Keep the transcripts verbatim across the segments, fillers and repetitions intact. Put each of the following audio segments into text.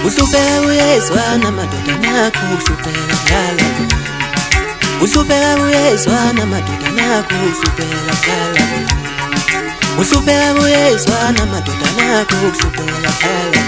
Usuphela uyezwana madoda nakho usuphela dlala. Usuphela uyezwana madoda nakho usuphela dlala. Usuphela uyezwana madoda nakho usuphela dlala.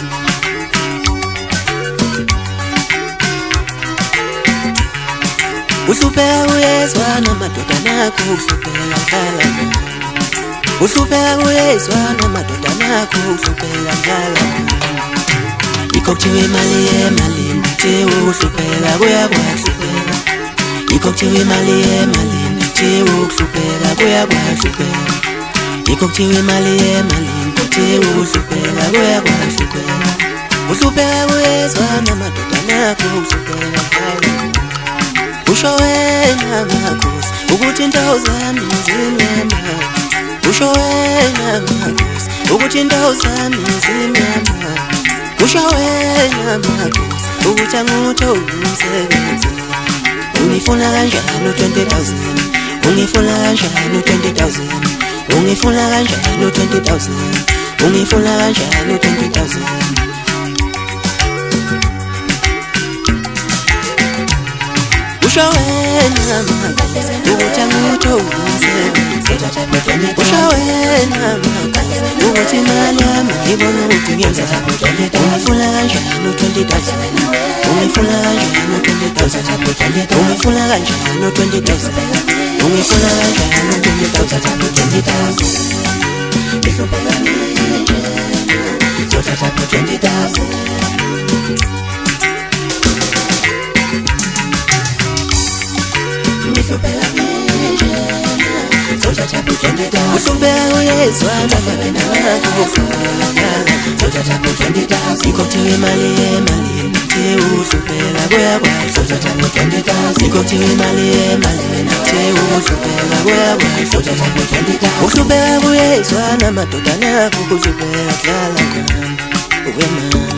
Usuphela uyezwana madoda nakho usuphela dlala. Usuphela uyezwana madoda nakho usuphela dlala. Ikokuthiwe imali yemali kuthiwe uhlupheka kuyakwahlupeka. Ikokuthiwe imali yemali kuthiwe uhlupheka kuyakwahlupeka. Ikokuthiwe imali yemali kuthiwe uhlupheka kuyakwahlupeka. Uhlupheka kuyezwana madoda nakho uhlupheka dlala. Usho wena makhosi ukuthi indawo zami zimnyama. Usho wena makhosi ukuthi indawo zami zimnyama. Usho wena makhosi ukuthi angutho umsebenzi. Ungifuna kanjani twenty thousand? Ungifuna kanjani twenty thousand? Ungifuna kanjani twenty thousand? Ungifuna kanjani twenty thousand? Usho wena makhosi ukuthi angutho umsebenzi. Usho wena makhosi ukuthi imali yami ngibona ukuthi ngenza. Ungifuna kanjani twenty thousand? Ungifuna kanjani twenty thousand? Ungifuna kanjani twenty thousand? Ungifuna kanjani twenty thousand? twenty thousand. Ngizobheka nje zothatha twenty thousand. Ngizobheka nje zothatha twenty thousand. Usuphela uyezwana madoda nakho usuphela dlala. Zothatha twenty thousand. Ikokuthiwe imali yemali kuthiwe uhlupheka kuyakwahlupeka. twenty thousand. Ikokuthiwe imali yemali kuthiwe uhlupheka kuyakwahlupeka. twenty thousand. Uhlupheka kuyezwana madoda nakho usuphela dlala mama. Uwe mama.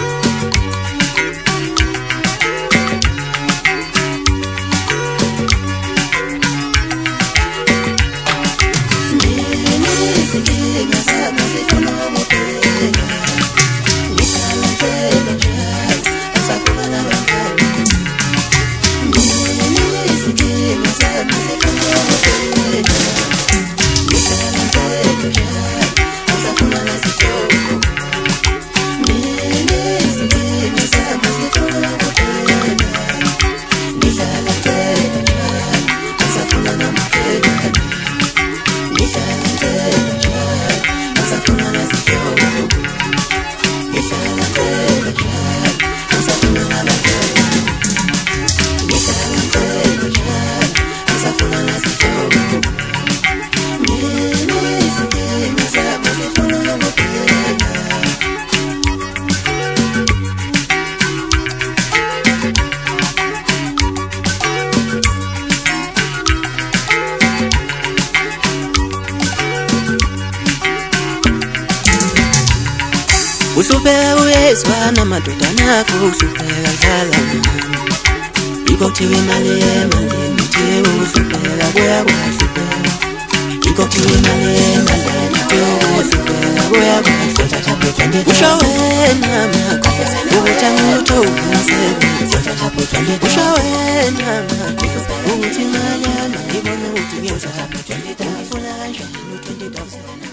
Usuphela uyezwana madoda nakho usuphela dlala mama. Ikokuthiwe imali yemali kuthiwe uhlupheka kuyakwahlupeka. Ikokuthiwe imali yemali kuthiwe uhlupheka kuyakwahlupeka. Usho wena makhosi ukuthi angutho umsebenzi. Usho wena makhosi ukuthi imali yami ngibona ukuthi ngenza. Ungifuna kanjani twenty thousand?